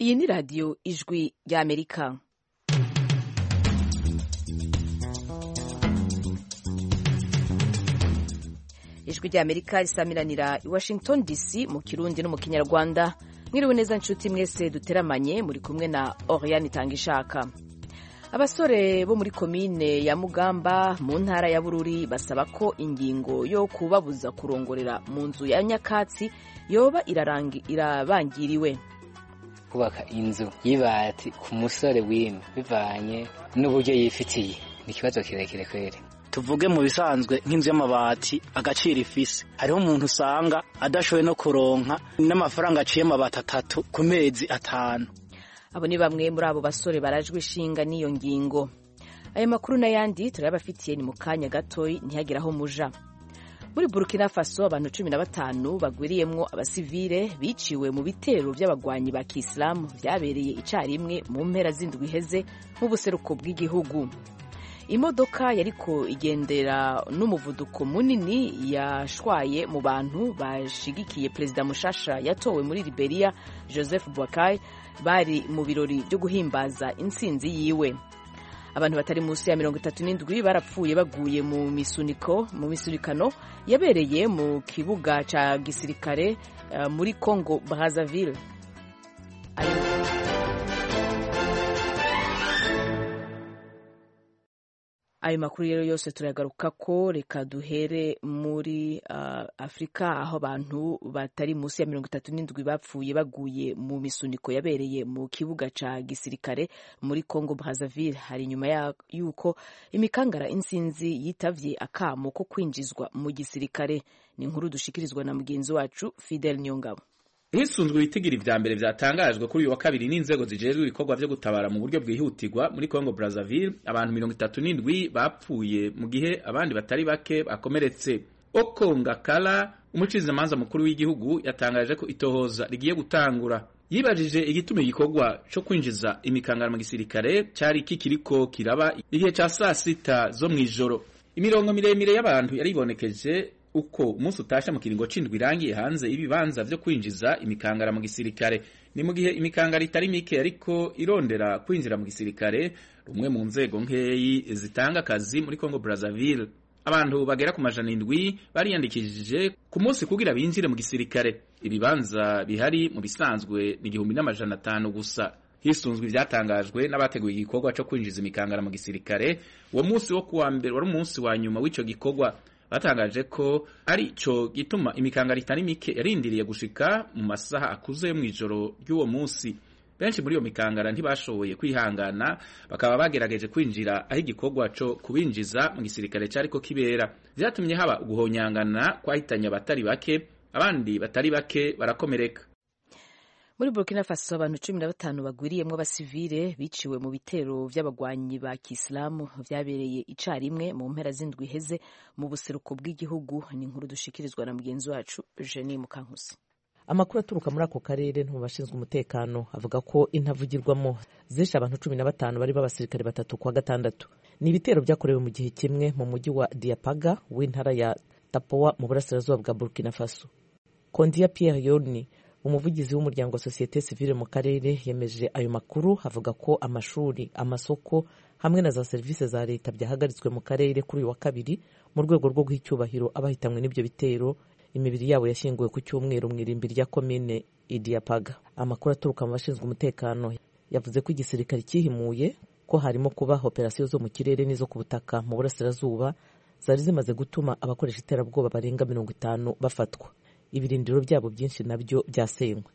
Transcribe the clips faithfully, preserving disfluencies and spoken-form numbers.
Iyi ni radiyo ijwi ry'Amerika. Ijwi ry'Amerika risamiranira i Washington D C mu Kirundi no mu Kinyarwanda. Mwiriwe neza nshuti mwese duteramanye, muri kumwe na Oriane Itangishaka. Abasore bo muri komine ya Mugamba mu ntara ya Bururi basaba ko ingingo yo kubabuza kurongorera mu nzu ya nyakatsi yoba irarangi irabangiriwe. Kubaka inzu y'ibati ku musore w'ino bivanye n'uburyo yifitiye ni ikibazo kirekire kwere. Tuvuge mu bisanzwe nk'inzu y'amabati agaciro ifise, hariho umuntu usanga adashoboye no kuronka n'amafaranga aciye amabati atatu ku mezi atanu. Abo ni bamwe muri abo basore barajwe ishinga n'iyo ngingo. Aya makuru n'ayandi turabafitiye ni mu kanya gatoyi ntihagira aho muja. Muri Burkina Faso abantu cumi na batanu bagwiriyemwo abasivile biciwe mu bitero by'abagwanyi ba Kiislamu vyabereye icarimwe mu mpera z'indwi iheze mu buseruko bw'igihugu. Imodoka yariko igendera n'umuvuduko munini yashwaye mu bantu bashigikiye Perezida mushasha yatowe muri Liberia Joseph Boakai bari mu birori byo guhimbaza intsinzi yiwe. Abantu batari musi ya mirongo itatu n'indwi barapfuye baguye mu misuniko mu misunikano yabereye mu kibuga ca gisirikare uh, muri Congo Brazzaville. Ayo makuru rero yose turagaruka ko, reka duhere muri uh, Afrika aho abantu batari musi ya mirongo itatu n'indwi bapfuye baguye mu misuniko yabereye mu kibuga ca gisirikare muri Congo Brazzaville. Hari nyuma ya yuko imikangara insinzi yitavye akamo ko kwinjizwa mu gisirikare. Ni inkuru dushikirizwa na mugenzi wacu Fidel Nyongabo. Hisunzwe ibitigiri vya mbere vyatangajwe kuri uyu wa kabiri n'inzego zijejwe ibikorwa vyo gutabara mu buryo bwihutirwa muri Congo Brazzaville, abantu mirongo itatu n'indwi bapfuye mu gihe abandi batari bake bakomeretse. Okongakala, umucizamanza mukuru w'igihugu, yatangaje ko itohoza rigiye gutangura. Yibajije igituma igikorwa co kwinjiza imikangara mu gisirikare cari kikiriko kiraba igihe ca saa sita zo mw'ijoro. Imirongo miremire y'abantu yaribonekeje uko umunsi utasha mu kiringo c'indwi irangiye hanze ibibanza vyo kwinjiza imikangara mu gisirikare. Ni mu gihe imikangara itari mike ariko irondera kwinjira mu gisirikare, rumwe mu nzego nkeyi zitanga akazi muri Congo Brazzaville. Abantu bagera ku majana indwi bariyandikishije ku munsi kugira binjire mu gisirikare. Ibibanza bihari mu bisanzwe ni igihumbi n'amajana atanu gusa. Hisunzwe ivyatangajwe n'abateguye igikorwa co kwinjiza imikangara mu gisirikare, uwo munsi wo kuwa mbere wari umunsi wa nyuma w'ico gikorwa. Batangaje ko ari cyo gituma imikangara itari mike yarindiriye gushika mu masaha akuze yo mw'ijoro ry'uwo munsi. Benshi muri iyo mikangara ntibashoboye kwihangana, bakaba bagerageje kwinjira aho igikorwa co kubinjiza mu gisirikare cariko kibera. Vyatumye haba uguhonyangana kwahitanye abatari bake, abandi batari bake barakomereka. Muri Burkina Faso abantu cumi na batanu bagwiriyemwo abasivile biciwe mu bitero vy'abagwanyi ba Kiislamu vyabereye icarimwe mu mpera z'indwi iheze mu buseruko bw'igihugu. Ni inkuru dushikirizwa na mugenzi wacu Eugenie Mukankusi. Amakuru aturuka muri ako karere no mu bashinzwe umutekano avuga ko intavugirwamo zishe abantu cumi na batanu bari b'abasirikare batatu kwa gatandatu. Ni ibitero vyakorewe mu gihe kimwe mu mujyi wa Diapaga w'intara ya Tapoa mu burasirazuba bwa Burkina Faso. Kondia Pierre Yoni, umuvugizi w'umuryango wa Societe Civile mu karere, yemeje ayo makuru, avuga ko amashuri, amasoko hamwe na za service za leta byahagaritswe mu karere kuri uyu wa kabiri mu rwego rwo guhicyubahiro abahitamwe n'ibyo bitero. Imibiri yabo yashyinguwe ku cyumweru mu irimbi rya komine Idiapaga. Amakuru aturuka mu bashinzwe umutekano yavuze ko igisirikare cyihimuye ko harimo kuba operasiyo zo mu kirere n'izo ku butaka mu burasirazuba zari zimaze gutuma abakoresha iterabwoba barenga mirongo itanu bafatwa. Ibirindiro byabo byinshi nabyo byasenywe.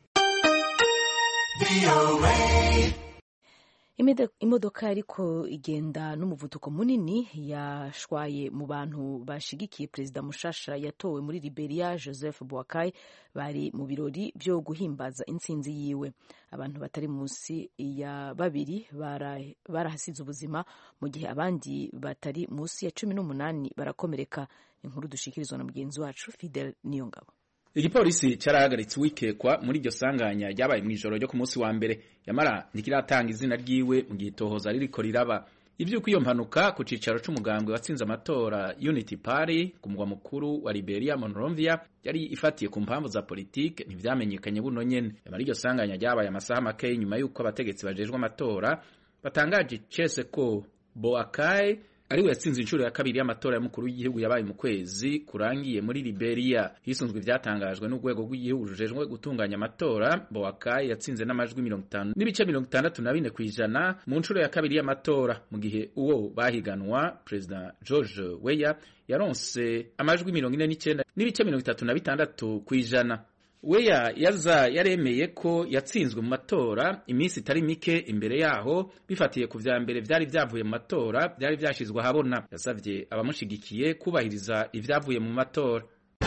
Imodoka yariko igenda n'umuvuduko munini yashwaye mu bantu bashigikiye Perezida mushasha yatowe muri Liberia Joseph Boakai bari mu birori byo guhimbaza intsinzi yiwe. Abantu batari musi ya babiri barahasize ubuzima mu gihe abandi batari musi ya cumi n'umunani barakomereka. Inkuru dushikirizwa na mugenzi wacu Fidel Niyongabo. Igipolisi carahagaritse wikekwa muri iryo sanganya ryabaye mw'ijoro ryo ku munsi wa mbere, yamara ntikiratanga izina ryiwe mu gihe itohoza ririko riraba. ivyuko iyo mpanuka ku cicaro c'umugambwe watsinze amatora Unity Party ku mugwa mukuru wa Liberia Monrovia yari ifatiye ku mpamvu za politike ntivyamenyekanye buno nyene. Yamara iryo sanganya ryabaye amasaha make nyuma y'uko abategetsi bajejwe amatora batangaje cese ko Boakai ariwe yatsinze inshuro ya kabiri y'amatora y'umukuru w'igihugu yabaye mu kwezi kurangiye muri Liberia. Hisunzwe ivyatangajwe n'urwego rw'igihugu rujejwe gutunganya amatora, Boakai yatsinze n'amajwi mirongo itanu n'ibice mirongo itandatu na bine kw'ijana mu nshuro ya kabiri y'amatora, mu gihe uwo bahiganwa President George Weah yaronse amajwi mirongo ine n'icenda n'ibice mirongo itatu na bitandatu kw'ijana. Weah yaza yaremeye ko yatsinzwe mu matora iminsi itari mike imbere yaho, bifatiye ku vya mbere vyari vyavuye mu matora vyari vyashizwe ahabona. Yasavye abamushigikiye kubahiriza ivyavuye mu matora.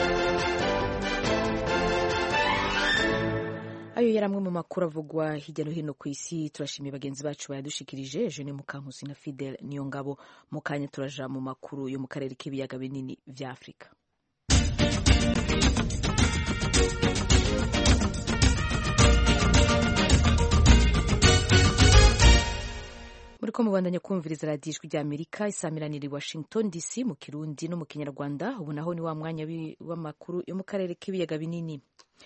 Ayo yaramwe mu makuru avugwa hirya no hino ku isi. Turashimiye bagenzi bacu bayadushikirije. Jeune Mukankusi na Fidel Niyongabo. Mu kanya turaja mu makuru yo mu karere k'ibiyaga binini vya Afrika. Muriko mubandanya kumviriza radiyo ijwi rya Amerika isamiranira i Washington D C mu Kirundi no mu Kinyarwanda. Ubu naho ni wa mwanya w'amakuru yo mu karere k'ibiyaga binini.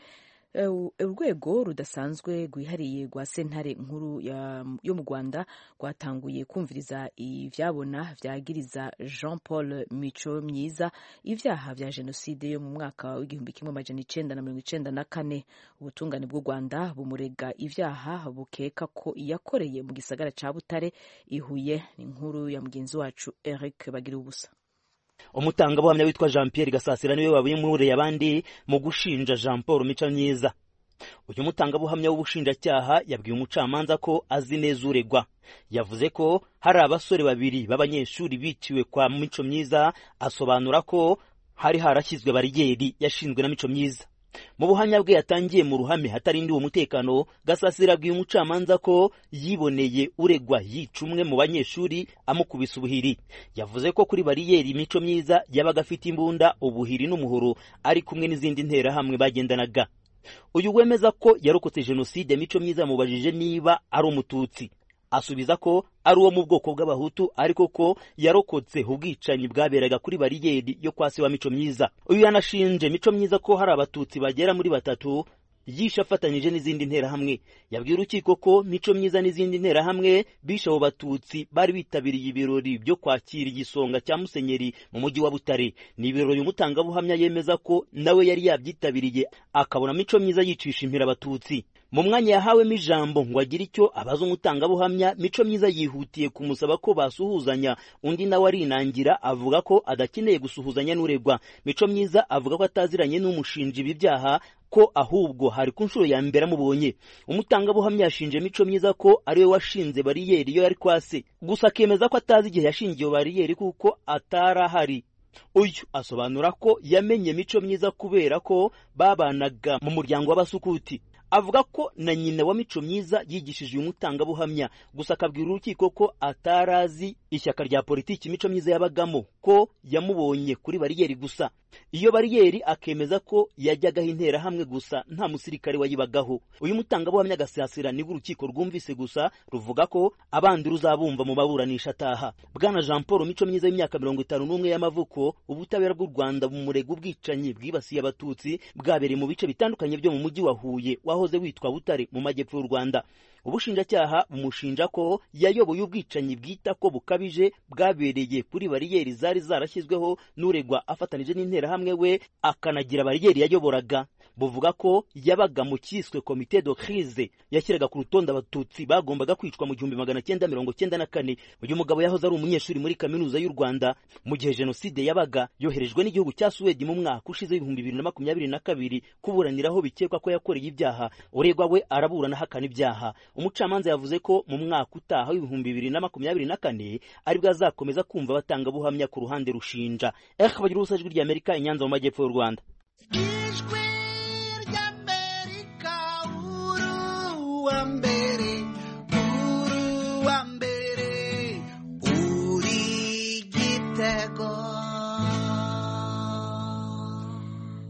Urwego rudasanzwe rwihariye rwa sentare nkuru yo mu Rwanda rwatanguye kumviriza ivyabona vyagiriza Jean Paul Mico Myiza ivyaha vya jenoside yo mu mwaka w'igihumbi kimwe amajana icenda na mirongo icenda na kane. Ubutungane bw'u Rwanda bumurega ivyaha bukeka ko yakoreye mu gisagara ca Butare i Huye. Ni inkuru ya mugenzi wacu Eric Bagira ubusa. Umutangabuhamya witwa Jean Pierre Gasasira niwe wabuye muri abandi mu gushinja Jean Paul Mico Myiza. Uyu mutangabuhamya w'ubushinjacyaha yabwiye umucamanza ko azi neza uregwa. Yavuze ko hari abasore babiri b'abanyeshuri biciwe kwa Mico Myiza, asobanura ko hari harashyizwe bariyeri yashinzwe na Mico Myiza. Mu buhamya bwe yatangiye mu ruhame hatarindiwe umutekano, Gasasira abwiye umucamanza ko yiboneye uregwa yica umwe mu banyeshuri amukubisa ubuhiri. Yavuze ko kuri bariyeri Mico Myiza yabaga afite imbunda, ubuhiri n'umuhoro, ari kumwe n'izindi nterahamwe bagendanaga. Uyu wemeza ko yarokotse jenoside Mico Myiza yamubajije niba ari umututsi. Asubiza ko ari uwo mu bwoko bw'abahutu, ariko ko yarokotse ubwicanyi bwaberaga kuri bariyeri yo kwa se wa Mico Myiza. Uyu yanashinje Mico Myiza ko hari abatutsi bagera muri batatu yisha afatanyije n'izindi nterahamwe. Yabwiye urukiko ko Mico Myiza n'izindi nterahamwe bishe abo batutsi bari bitabiriye ibirori byo kwakira igisonga cya Musenyeri mu mujyi wa Butare. Ni ibirori umutangabuhamya yemeza ko nawe yari yabyitabiriye, akabona Mico Myiza yicisha impira abatutsi. Mu mwanya yahawemo ijambo ngo agire icyo abaza umutangabuhamya, Mico Myiza yihutiye kumusaba ko basuhuzanya, undi nawe arinangira avuga ko adakeneye gusuhuzanya n'uregwa. Mico Myiza avuga ko ataziranye n'umushinja ibi byaha, ko ahubwo hari ku nshuro ya mbere amubonye. Umutangabuhamya yashinje Mico Myiza ko ariwe washinze bariyeri iyo yari kwase, gusa akemeza ko atazi igihe yashingiye bariyeri kuko atarahari. Uyu asobanura ko yamenye Mico Myiza kubera ko babanaga mu muryango w'abasukuti. Avuga ko na nyina wa Mico Myiza yigishije uyu mutangabuhamya, gusa akabwira urukiko ko atarazi ishyaka rya politiki Mico Myiza yabagamo, ko yamubonye kuri bariyeri gusa. Iyo bariyeri akemeza ko yajyagaho interahamwe gusa, nta musirikare wayibagaho. Uyu mutangabuhamya Gasasira ni urukiko rwumvise gusa, ruvuga ko abandi ruzabumva mu maburanisha ataha. Bwana Jean Paul Mico Myiza y'imyaka mirongo itanu n'umwe y'amavuko, ubutabera bw'u Rwanda bumurega ubwicanyi bwibasiye abatutsi bwabereye mu bice bitandukanye byo mu mujyi wa Huye wahoze witwa Butare mu majyepfo y'u Rwanda. Ubushinjacyaha bumushinja ko yayoboye ubwicanyi bwita ko bukabije bwabereye kuri bariyeri zari zarashyizweho n'uregwa afatanije n'interahamwe we, akanagira bariyeri yayoboraga. Buvuga ko yabaga mu cyiswe Comité de Crise yashyiraga ku rutonde abatutsi bagombaga kwicwa mu gihumbi magana cyenda mirongo cyenda na kane. Uyu mugabo yahoze ari umunyeshuri muri kaminuza y'u Rwanda mu gihe jenoside yabaga, yoherejwe n'igihugu cya Suwedi mu mwaka ushize ibihumbi bibiri na makumyabiri na kabiri kuburaniraho bikekwa ko yakoreye ibyaha. Uregwa we araburana ahakana ibyaha. Umucamanza yavuze ko mu mwaka utaha w'ibihumbi bibiri na makumyabiri na kane aribwo azakomeza kumva abatangabuhamya ku ruhande rushinja. Eric Bagira ubusa, Ijwi ry'Amerika, i Nyanza mu majyepfo y'u Rwanda.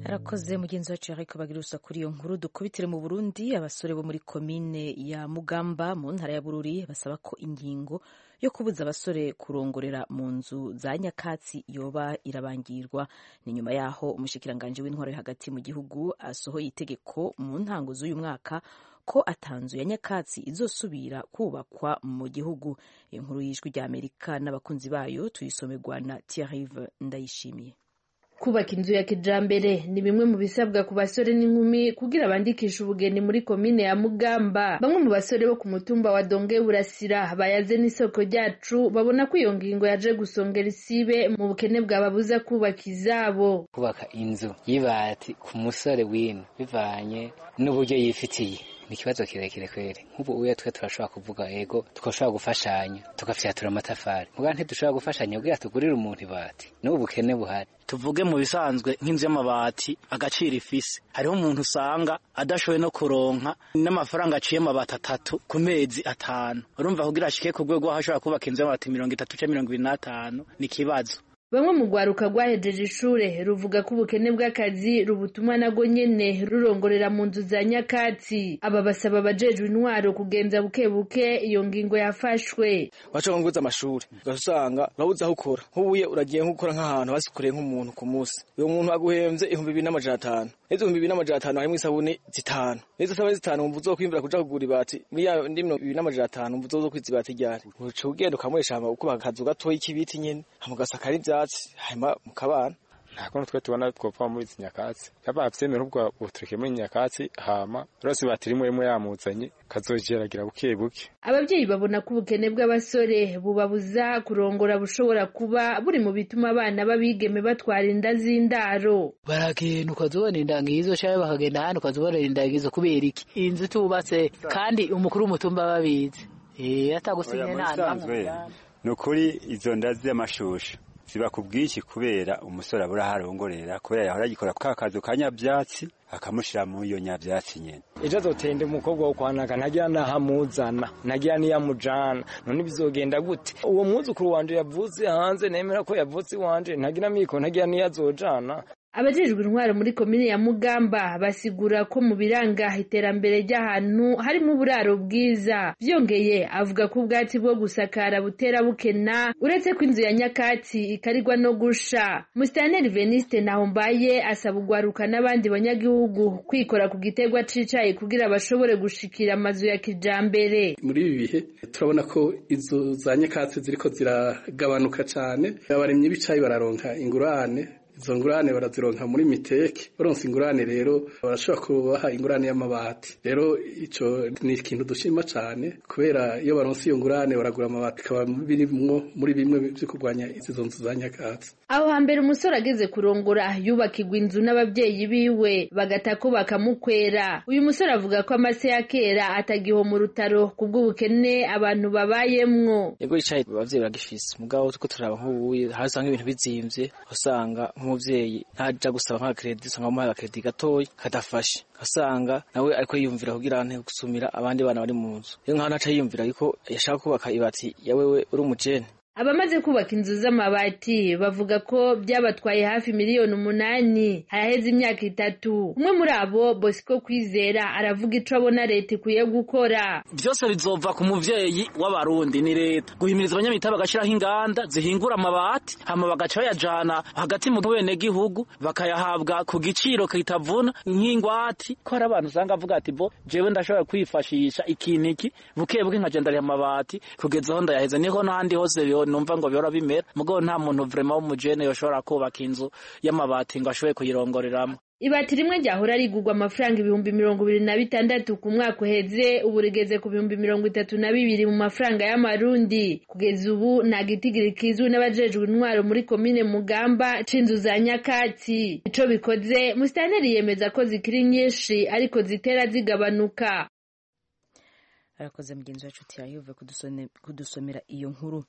arakoze mugenzi wacu yariko bagirusa kuri iyo nkuru. Dukubitire mu Burundi. Abasore bo muri komine ya Mugamba mu ntara ya Bururi basaba ko ingingo yo kubuza abasore kurongorera mu nzu za nyakatsi yoba irabangirwa. Ni nyuma yaho umushikiranganje w'intwaro hagati mu gihugu asohoye itegeko mu ntango z'uyu mwaka ko atanzu ya nyakatsi izosubira kubakwa mu gihugu. Iyo nkuru y'ijwi rya Amerika n'abakunzi bayo tuyisomerwa na Thierry Ndayishimiye. Kubaka inzu ya kijambere ni bimwe mu bisabwa ku basore n'inkumi kugira bandikisha ubugeni muri komine ya Mugamba. Bamwe mu basore bo ku mutumba wa Donge Burasira bayaze n'isoko ryacu babona ko iyo ngingo yaje gusongera isibe mu bukene bwababuza kubaka izabo. Kubaka inzu y'ibati ku musore w'ino bivanye n'uburyo yifitiye ni ikibazo kirekire kweri. Nk'ubu uya twe turashobora kuvuga ego tukashobora gufashanya tukafyatura amatafari muga ntidushobora gufashanya kugira tugurire umuntu ibati n'ubu bukene buhari. Tuvuge mu bisanzwe nk'inzu y'amabati agaciro ifise, hariho umuntu usanga adashoboye no kuronka n'amafaranga aciye amabati atatu ku mezi atanu. Urumva kugira ashike ku rwego aho ashobora kubaka inzu y'amabati mirongo itatu canke mirongo ibiri n'atanu ni ikibazo. Bamwe mu gwaruka rwahejeje ishure ruvuga ko ubukene bw'akazi rubutuma nago nyene rurongorera mu nzu za nyakatsi. Aba basaba abajejwe intwaro kugenza buke buke iyo ngingo yafashwe. Baca nguza amashuri ugasanga urabuze aho ukora, nk'ubuye uragiye nk'ukora nk'ahantu basikoreye nk'umuntu ku munsi, uyo muntu aguhemvye ibihumbi bibiri n'amajana atanu. Izo ibihumbi bibiri n'amajana atanu harimwo isabuni zitanu, n'izo sabuni zitanu wumva uzokwimbura kuja kugura ibati muri ya ndimno bibiri n'amajana atanu wumva uzokwiza ibati ryari. Uca ugenda ukamuresha ukubaka akazu gatoyi k'ibiti nyene hamugasakara ivyatsi hanyuma mukabana. Nako twe tubona twopfa muri nyakatsi yaba avyemera ubwo utureke muri nyakatsi hama rose batirimwe imwe yamuzanye kazogeragira buke buke. Abavyeyi babona ko ubukene bw'abasore bubabuza kurongora bushobora kuba buri mu bituma abana babigeme batwara inda z'indaro. Baragenda ukazobona indangizo cyangwa bakagenda hano ukazobona indangizo kubera iki inzu tubatse kandi umukuru w'umutumba babizi eh atagusinye nana. Nukuri izo ndazi y'amashusho ziba kubwiki kubera umusore abura harongorera kubera yahora gikora kakazo kanyavyatsi akamushira mu iyo nyavyatsi nyene. Ejo azotende umukobwa wo kwanaga ntagira nahamuzana nagira ni yamujana none bizogenda gute? Uwo mwuzukuru wanje yavuze hanze nemera ko yavuze wanje ntagira miko ntagira ni yazojana. Abajejwe intwaro muri komine ya Mugamba basigura ko mu biranga iterambere ry'ahantu harimo uburaro bwiza. Vyongeye avuga ko ubwatsi bwo gusakara butera bukena uretse ko inzu ya nyakatsi ikarigwa no gusha. Musitanteri Veniste Nahombaye asaba ugwaruka n'abandi banyagihugu kwikora ku gitegwa cicaye kugira bashobore gushikira amazu ya kijambere. Muri ibi bihe turabona ko izo za nyakatsi ziriko ziragabanuka cane, abarimyi bicaye bararonka ingurane. Izo ngurane barazironka muri miteke, baronse ingurane rero barashobora kubaha ingurane y'amabati. Rero ico ni ikintu dushima cane kubera iyo baronse iyo ngurane baragura amabati kaba birimwo muri bimwe byo kurwanya izo nzu za nyakatsi. Aho hambere umusore ageze kurongora yubakirwa inzu n'abavyeyi biwe bagatako bakamukwera. Uyu musore avuga ko amase ya kera atagiho mu rutaro kubw'ubukene abantu babayemwo. Yego icaye abavyeyi bagifise mugabo tuko turaba nk'ubuye hasanga ibintu bizimvye usanga nk'umuvyeyi ntaja gusaba nka credit usanga mu credit gatoyi kadafashe asanga nawe ariko yiyumvira kugira ante gusumira abandi bana bari mu nzu. Iyo nka ntaca yiyumvira ariko yashaka kubaka ibati yawewe uri umujene. Abamaze kubaka inzu z'amabati bavuga ko byabatwaye hafi miliyoni umunani haraheze imyaka itatu. Umwe muri abo Bosco Kwizera aravuga ico abona leta ikwiye gukora. Byose bizova ku muvyeyi w'abarundi ni leta guhimiriza abanyamita bagashiraho inganda zihingura amabati hama bagaca bayajana hagati mu bene gihugu bakayahabwa ku giciro kitavuna nk'ingwati. Ko hari abantu usanga avuga ati bo jewe ndashobora kwifashisha ikintu iki buke buke nkajendari amabati kugeza aho ndayaheza niho n'ahandi hose numva ngo bihora bimera mugo nta muntu vraiment w'umujene yoshobora kubaka inzu y'amabati ngo ashoboye kuyirongoreramo. Ibati rimwe ryahora rigurwa amafaranga ibihumbi mirongo ibiri na bitandatu ku mwaka uheze ubu rigeze ku bihumbi mirongo itatu na bibiri mu mafaranga y'amarundi. Kugeza ubu nta gitigiri kizwi n'abajejwe intwaro muri komine Mugamba c'inzu za nyakatsi. Ico bikoze Musitanteri yemeza ko zikiri nyinshi ariko zitera zigabanuka. Arakoze mugenzi wacu Tiayuve kudusomera iyo nkuru.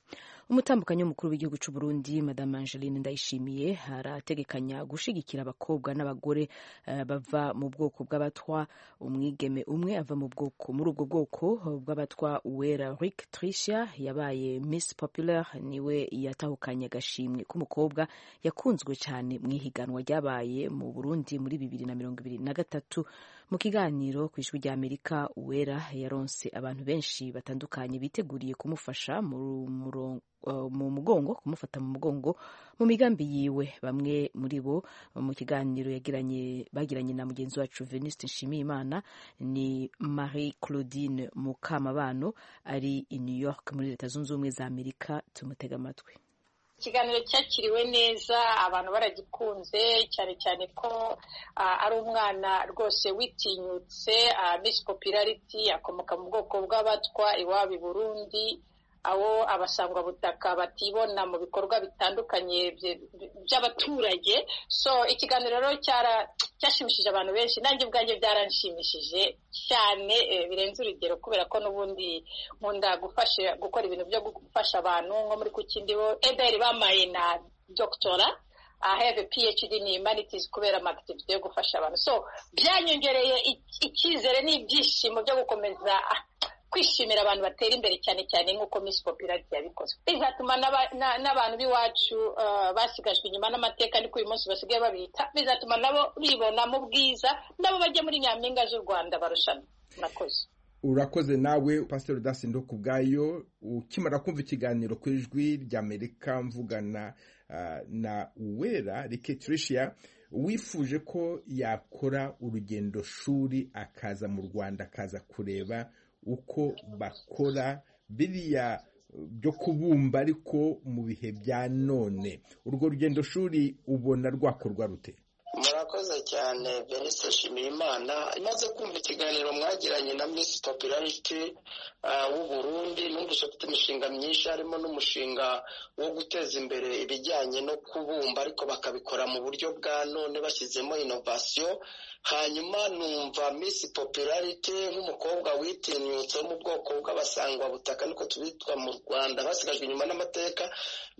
umutambukanyi w'umukuru w'igihugu cy'u Burundi Madame Angeline Ndayishimiye arategekanya gushigikira abakobwa n'abagore uh, bava mu bwoko bw'abatwa. Umwigeme umwe ava mu bwoko muri ubwo bwoko bw'abatwa Uwera Rick Tricia yabaye Miss Popular, niwe yatahukanye agashimwe k'umukobwa yakunzwe cyane mu ihiganwa ryabaye mu Burundi muri bibiri na mirongo ibiri na gatatu. Mu kiganiro ku ijwi rya Amerika, Uwera yaronse abantu benshi batandukanye biteguriye kumufasha mu murongo mu mugongo kumufata mu mugongo mu migambi yiwe. Bamwe muri bo mu kiganiro yagiranye bagiranye na mugenzi wacu Venuste Nshimiyimana ni Marie Claudine Mukamabano ari i New York muri Leta Zunze Ubumwe za Amerika. Tumutega amatwi. Ikiganiro cyakiriwe neza, abantu baragikunze cyane cyane ko uh, ari umwana rwose witinyutse. uh, Miss Popularity akomoka mu bwoko bw'abatwa iwabo i Burundi, aho abasangwa butaka batibona mu bikorwa bitandukanye by'abaturage. So ikiganiro rero cyara cyashimishije abantu benshi, nanjye ubwanjye byaranshimishije cyane e, birenze urugero, kubera ko n'ubundi nkunda gufasha gukora ibintu byo gufasha abantu. Nko muri kukindibo ederi bamaye na doctora, I have a PhD in humanities kubera activity yo gufasha abantu. So byanyongereye icyizere n'ibyishimo byo gukomeza kwishimira abantu batera imbere cyane cyane nk'uko Miss Popularity yabikoze. Bizatuma n'abantu b'iwacu uh, basigajwe inyuma n'amateka, niko uyu munsi basigaye babita. Bizatuma nabo bibona mu bwiza, nabo bajya muri nyampinga z'u Rwanda barushanwa. Murakoze. Urakoze nawe Pastor Dasi Ndokubwayo. Ukimara kumva ikiganiro ku ijwi rya Amerika mvugana uh, na Uwera Rick Tricia, wifuje ko yakora urugendo shuri akaza mu Rwanda akaza kureba uko bakora biriya byo kubumba ariko mu bihe bya none. Urwo rugendo shuri ubona rwakorwa rute? Murakoze cyane Venuste Nshimiyimana. Imaze kumva ikiganiro mwagiranye na Miss Popularity uh, w'u Burundi, numvise afite imishinga myinshi, harimo n'umushinga wo guteza imbere ibijyanye no kubumba ariko bakabikora mu buryo bwa none bashyizemo innovation. Hanyuma numva Miss Popularity nk'umukobwa witinyutse mu bwoko bw'abasangwa butaka niko tubitwa mu Rwanda basigajwe inyuma n'amateka.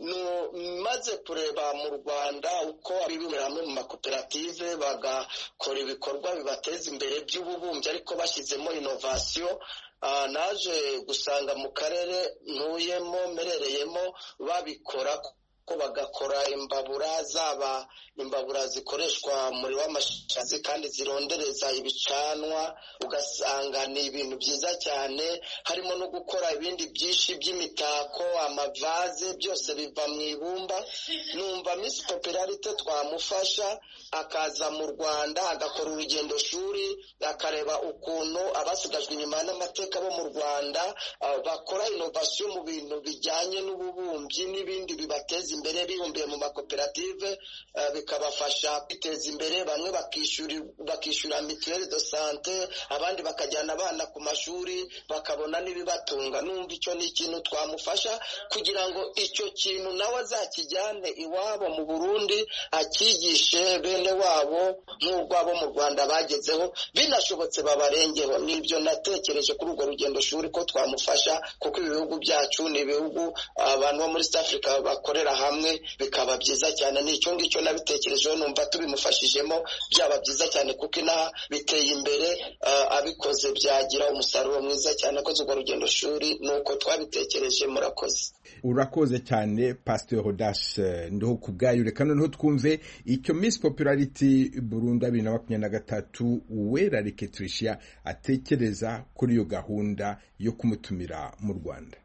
No maze kureba mu Rwanda uko abibumira hamwe mu makoperative bagakora ibikorwa bibateza imbere by'ububumbyi ariko bashyizemo innovation. Uh, naje gusanga mu karere ntuyemo merereyemo babikora ko bagakora imbabura, zaba imbabura zikoreshwa muri w'amashanyarazi kandi zirondereza ibicanwa, ugasanga ni ibintu byiza cyane. Harimo no gukora ibindi byinshi by'imitako, amavaze, byose biva mu ibumba. Numva Miss Popularity twamufasha akaza mu Rwanda agakora urugendo shuri, akareba ukuntu abasigajwe inyuma n'amateka bo mu Rwanda uh, bakora innovation mu bintu bijyanye n'ububumbyi n'ibindi bibateza imbere bibumbiye mu makoperative, uh, bikabafasha kwiteza imbere. Bamwe bakishyura bakishyura mutuelle de santé, abandi bakajyana abana ku mashuri bakabona n'ibibatunga. Numva icyo ni ikintu twamufasha kugira ngo icyo kintu nawe azakijyane iwabo mu Burundi, akigishe bene wabo nk'urwabo mu Rwanda bagezeho, binashobotse babarengeho. Nibyo natekereje kuri urwo rugendo shuri ko twamufasha, kuko ibihugu byacu ni ibihugu abantu bo muri South Africa bakorera hamwe, bikaba byiza cyane. Nicyo ngicyo nabitekerejeho, numva tubimufashijemo byaba byiza cyane, kuko inaha biteye imbere. Uh, abikoze byagira umusaruro mwiza cyane. Akoze urwo rugendo shuri nuko twabitekereje. Murakoze. Urakoze cyane Pastor Dash Ndokubwayo. Reka noneho twumve icyo Miss Popularity Burundi bibiri na makumyabiri na gatatu Uwera Rick Tricia atekereza kuri iyo gahunda yo kumutumira mu Rwanda.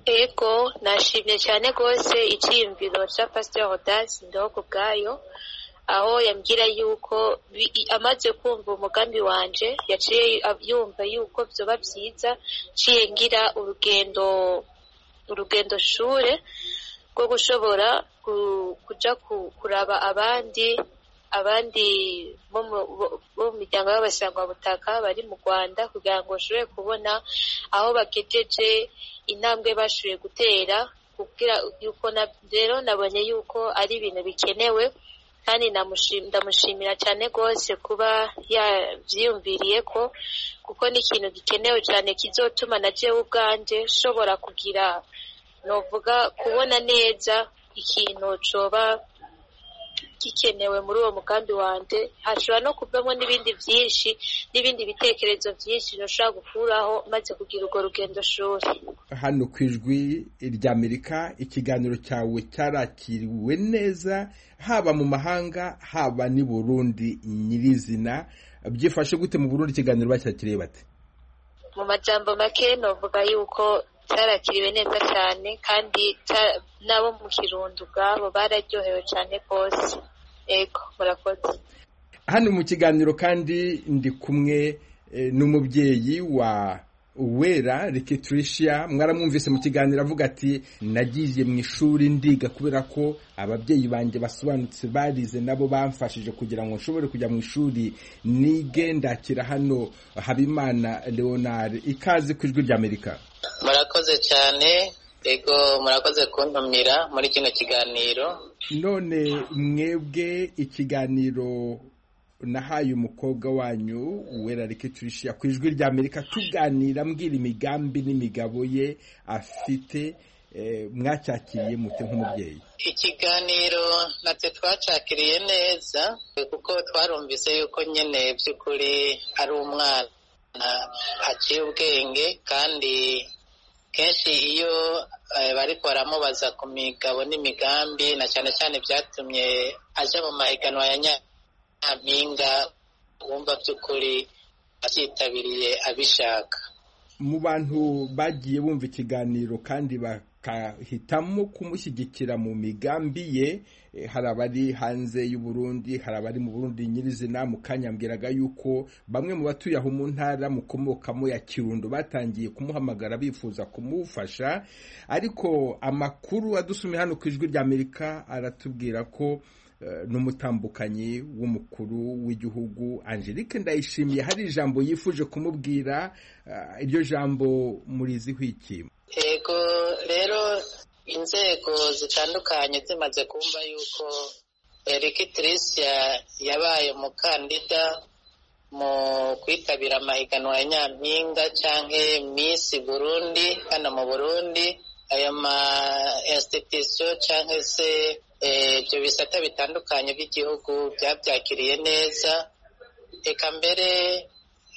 Ego nashimye cyane gose icyiyumviro cya Pastor Dash Ndokubwayo, aho yambwira yuko amaze kumva umugambi wanje yaciye yumva yuko byoba byiza ciye ngira urugendo urugendo shure rwo gushobora kuja kuraba abandi abandi bo mu miryango y'abasangwa butaka bari mu Rwanda, kugira ngo bashobore kubona aho bagejeje, intambwe bashoboye gutera. Kugira yuko rero nabonye yuko ari ibintu bikenewe, kandi ndamushimira cyane rwose kuba yabyiyumviriye ko, kuko ni ikintu gikenewe cyane kizotuma na jewe ubwanje nshobora kugira novuga kubona neza ikintu coba gikenewe muri uwo mugambi wanje, hashobora no kuvamo n'ibindi byinshi n'ibindi bitekerezo byinshi noshobora gukuraho maze kugira urwo rugendo shuri. Hano ku ijwi ry'Amerika ikiganiro cyawe cyarakiriwe neza haba mu mahanga haba ni Burundi nyirizina. Byifashe gute mu Burundi ikiganiro bacyakiriye bate? Mu majambo make novuga yuko cyarakiriwe neza cyane kandi nabo mu Kirundo ubwabo bararyohewe cyane rwose. Ego murakoze. Hano mu kiganiro kandi ndi kumwe e, n'umubyeyi wa Uwera Tricia. Mwaramwumvise mu kiganiro avuga ati nagiye mu ishuri ndiga kubera ko ababyeyi banje basobanutse barize nabo bamfashije kugira ngo nshobore kujya mu ishuri nige. Ndakira hano Habimana Leonard, ikaze ku ijwi ry'Amerika. Murakoze cyane. Ego murakoze kuntumira muri kino kiganiro. None mwebwe ikiganiro nahaye umukobwa wanyu Uwera Tricia ku ijwi ry'Amerika tuganira mbwira imigambi n'imigabo ye afite, e, mwacyakiriye mute nk'umubyeyi? Ikiganiro natwe twacakiriye neza kuko twarumvise yuko nyene by'ukuri ari umwana aciye ubwenge, kandi kenshi iyo bariko baramubaza ku migabo n'imigambi na cyane cyane byatumye aja mu mahiganwa ya Nyampinga, wumva by'ukuri acyitabiriye abishaka. Mu bantu bagiye bumva ikiganiro kandi bakahitamo kumushyigikira mu migambi ye, hari abari hanze y'u Burundi, hari abari mu Burundi nyirizina. Mukanyambwiraga yuko bamwe mu batuye aho mu ntara mukomokamo ya Kirundo batangiye kumuhamagara bifuza kumufasha, ariko amakuru adusumye hano ku ijwi ry'Amerika aratubwira ko n'umutambukanyi w'umukuru w'igihugu Angelique Ndayishimiye hari ijambo yifuje kumubwira. Iryo jambo muriziho iki? Ego rero inzego zitandukanye zimaze kumva yuko Tricia yabaye umukandida mu kwitabira amahiganwa ya Nyampinga canke Miss Burundi hano mu Burundi, ayo ma institution canke se ibyo bisata bitandukanye by'igihugu byabyakiriye neza. Eka mbere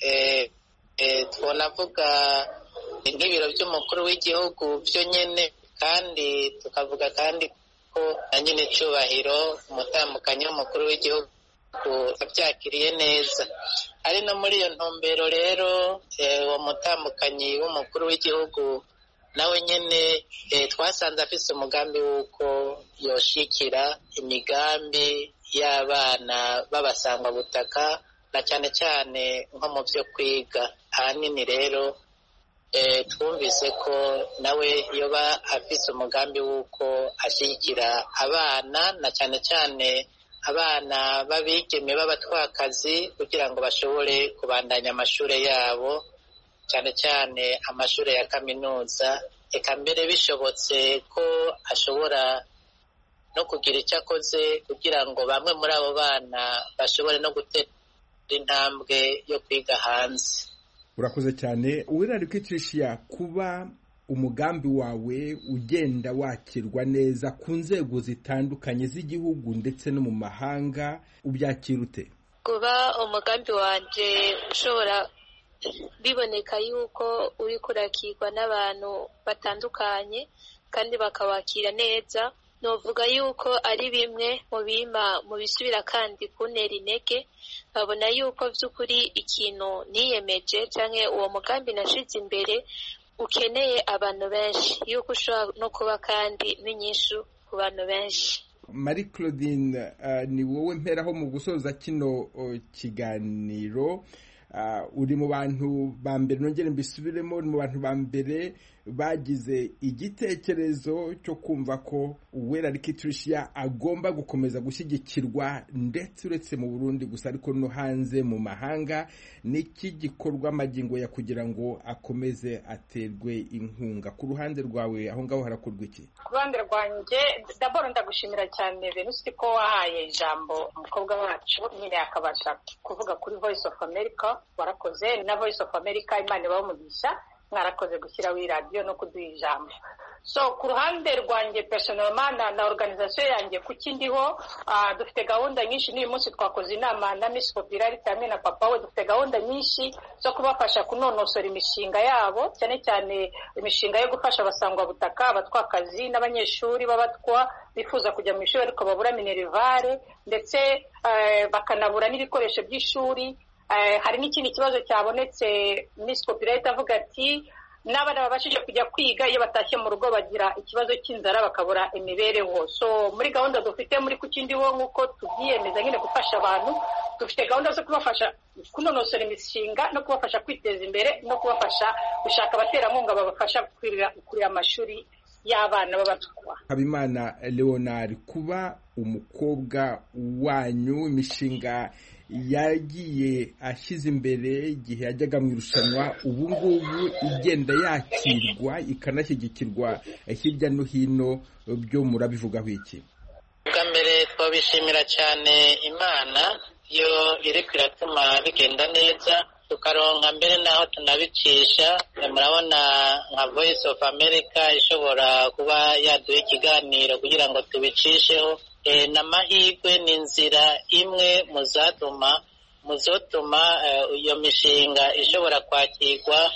twonavuga nk'ibiro by'umukuru w'igihugu byo nyene, kandi tukavuga kandi ko na nyine cyubahiro umutambukanyi w'umukuru w'igihugu abyakiriye neza. Ari no muri iyo ntumbero rero uwo mutambukanyi w'umukuru w'igihugu nawe nyene twasanze afise umugambi w'uko yoshikira imigambi y'abana b'abasangwa butaka na cyane cyane nko mu byo kwiga. Ahanini rero twumvise ko nawe yoba afise umugambi w'uko ashigikira abana na cyane cyane abana b'abigeme b'abatwakazi kugira ngo bashobore kubandanya amashuri yabo, cyane cyane amashuri ya kaminuza. Eka mbere bishobotse ko ashobora no kugira icyo akoze kugira ngo bamwe muri abo bana bashobore no gutera intambwe yo kwiga hanze. Urakoze cyane Uwera Tricia, kuba umugambi wawe ugenda wakirwa neza ku nzego zitandukanye z'igihugu ndetse no mu mahanga, ubyakira ute? Kuba umugambi wanje ushobora biboneka yuko uri kurakirwa n'abantu batandukanye kandi bakawakira neza, novuga yuko ari bimwe mu bima mu bisubira kandi kuntera intege, nkabona yuko by'ukuri ikintu niyemeje canke uwo mugambi nashize imbere ukeneye abantu benshi, yuko ushobora no kuba kandi n'inyishu ku bantu benshi. Marie Claudine, uh, ni wowe mperaho mu gusoza kino uh, kiganiro. Uh, uri mu bantu ba mbere, nongere mbisubiremo, uri mu bantu ba mbere bagize igitekerezo cyo kumva ko Uwera Tricia agomba gukomeza gushyigikirwa ndetse uretse mu Burundi gusa ariko no hanze mu mahanga. Niki gikorwa amagingo ya kugira ngo akomeze aterwe inkunga? Ku ruhande rwawe aho ngaho harakorwa iki? Ku ruhande rwanjye d'abord ndagushimira cyane Venus ko wahaye ijambo umukobwa wacu nyine akabasha kuvuga kuri Voice of America. Warakoze na Voice of America, Imana ibahe umugisha, mwarakoze gushyiraho iradiyo no kuduha ijambo. so ku ruhande rwanjye personnellement na, na organisation yanjye kuki ndiho uh, dufite gahunda nyinshi. n'uyu munsi twakoze inama na Miss Popularity hamwe na papa we, dufite gahunda nyinshi zo kubafasha kunonosora imishinga yabo, cyane cyane imishinga yo gufasha abasangwa butaka, abatwakazi n'abanyeshuri b'abatwa bifuza kujya mu ishuri ariko babura minerivare, ndetse uh, bakanabura n'ibikoresho by'ishuri. uh, hari n'ikindi kibazo cyabonetse, Miss Popularity avuga ati n'abana babashije kujya kwiga iyo batashye mu rugo bagira ikibazo cy'inzara bakabura imibereho. So muri gahunda dufite muri kukindiho nk'uko tubyiyemeza nyine gufasha abantu, dufite gahunda zo kubafasha kunonosora imishinga no kubafasha kwiteza imbere no kubafasha gushaka abaterankunga babafasha kurira amashuri y'abana b'abatwa. Habimana Leonard, kuba umukobwa wanyu imishinga yagiye ashyize imbere igihe yajyaga mu irushanwa, ubu ngubu igenda yakirwa ikanashyigikirwa hirya no hino, byo murabivugaho iki? Bwa mbere twabishimira cyane Imana yo iri kwiratuma bigenda neza, tukaronka mbere naho tunabicisha. Murabona nka Voice of America ishobora kuba yaduha ikiganiro kugira ngo tubicisheho. E, n'amahirwe ni inzira imwe muzatuma muzotuma iyo uh, mishinga ishobora kwakirwa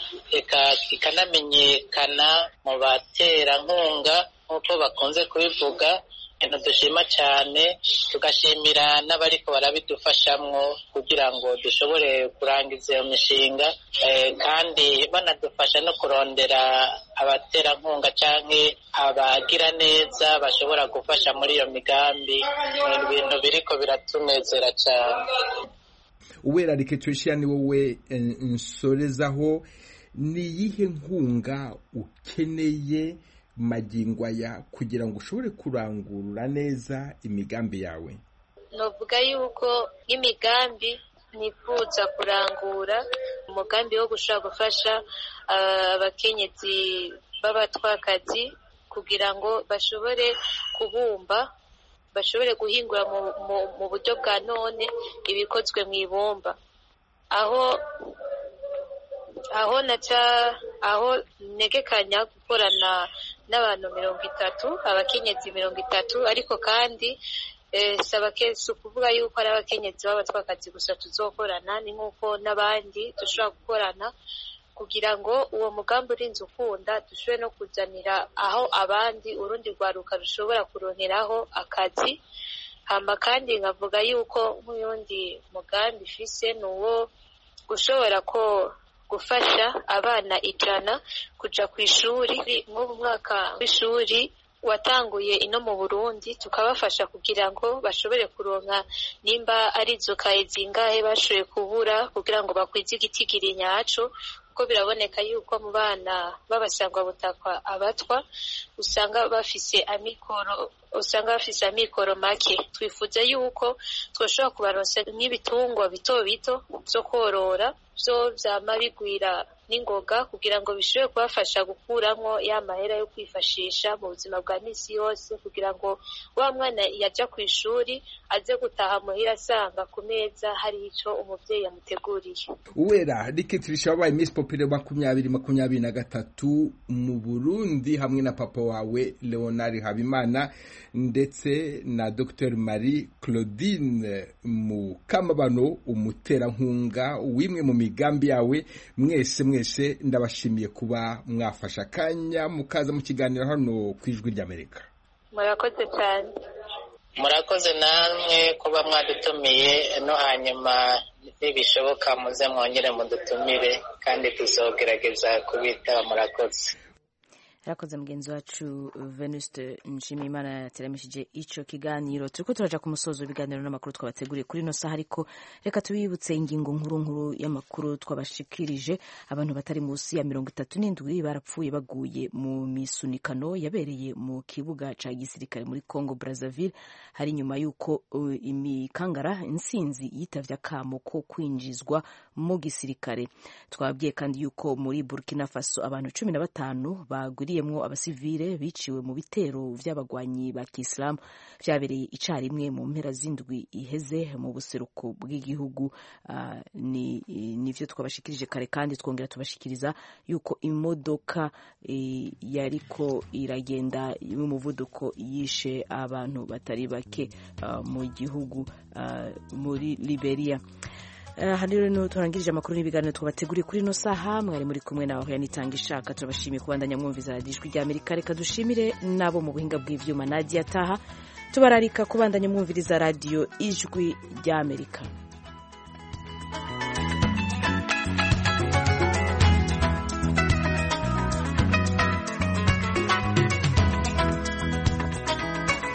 ikanamenyekana mu baterankunga nk'uko bakunze kubivuga. Ibintu dushima cyane, tugashimira n'abariko barabidufashamwo kugira ngo dushobore kurangiza iyo mishinga, eh, kandi banadufasha no kurondera abaterankunga canke abagira neza bashobora gufasha muri iyo migambi. Ibintu biriko biratunezera cyane. Uwera Riketurisha, ni wowe nsorezaho, ni iyihe nkunga ukeneye magingo aya kugira ngo ushobore kurangurura neza imigambi yawe? Novuga yuko imigambi nifuza kurangura umugambi wo gushaka gufasha abakenyezi b'abatwakazi kugira ngo bashobore kubumba, bashobore guhingura mu, mu, mu buryo bwa none ibikozwe mu ibumba. Aho aho naca aho negekanya gukorana n'abantu mirongo itatu, abakenyezi mirongo itatu, ariko kandi eh, saba kesi ukuvuga yuko ari abakenyezi b'abatwakazi gusa tuzokorana, ni nk'uko n'abandi dushobora gukorana kugira ngo uwo mugambi urinze ukunda dushobore no kuzanira aho abandi urundi rwaruka rushobora kuronkeraho akazi. Hama kandi nkavuga yuko nk'uyundi mugambi ifise ni uwo gushobora ko gufasha abana ijana kuja ku ishuri. Nk'ubu mwaka w'ishuri watanguye ino mu Burundi, tukabafasha kugira ngo bashobore kuronka nimba ari izo kaye zingahe bashoboye kubura kugira ngo bakwize igitigiri nyaco, kuko biraboneka yuko mu bana b'abasangwa butakwa abatwa usanga bafise amikoro usanga bafise amikoro make. Twifuza yuko twoshobora kubaronsa nk'ibitungwa bito bito byo korora, byo vyama bigwira n'ingoga kugira ngo bishobore kubafasha gukuramwo ya mahera yo kwifashisha mu buzima bwa misi yose, kugira ngo wa mwana yaja ku ishuri aze gutaha muhira asanga ku meza hari ico umuvyeyi yamuteguriye. Uwera Riketurisha, wabaye Miss Populaire makumyabiri makumyabiri na gatatu mu Burundi hamwe na papa wawe Leonard Habimana ndetse na Docteur Marie Claudine Mukamabano, umuterankunga wimwe mu migambi yawe. Mwese mwese ndabashimiye kuba mwafasha akanya mukaza mu kiganiro hano ku Ijwi ry'Amerika. Murakoze cyane. Murakoze namwe kuba mwadutumiye, no hanyuma nibishoboka muze mwongere mudutumire kandi tuzogerageza kubitaba. Murakoze. Rakoze mugenzi wacu Venuste Nshimiyimana yateramishije ico kiganiro. Turiko turaja ku musozo w'ibiganiro n'amakuru twabateguriye kuri no saha, ariko reka tubibutse ingingo nkuru nkuru y'amakuru twabashikirije. Abantu batari musi ya mirongo itatu n'indwi barapfuye baguye mu misunikano yabereye mu kibuga ca gisirikare muri Congo Brazzaville, hari nyuma yuko uh, imikangara insinzi yitavye akamo ko kwinjizwa mu gisirikare. Twababwiye kandi yuko muri Burkina Faso abantu cumi na batanu baguriye bahurikiyemwo abasivile biciwe mu bitero vy'abagwanyi ba Kisilamu vyabereye icarimwe mu mpera z'indwi iheze mu buseruko bw'igihugu. Uh, ni nivyo twabashikirije kare, kandi twongera tubashikiriza yuko imodoka e, yariko iragenda y'umuvuduko yishe abantu batari bake uh, mu gihugu uh, muri Liberia. Aha rero no turangirije amakuru n'ibiganiro twabateguriye kuri no saha. Mwari muri kumwe nawe yanitanga ishaka. Turabashimiye kubandanya mwumviza Radio Ijwi ry'Amerika. Reka dushimire nabo mu buhinga bw'ivyuma Nadia Taha. Tubararika kubandanya mwumviriza Radio Ijwi ry'Amerika.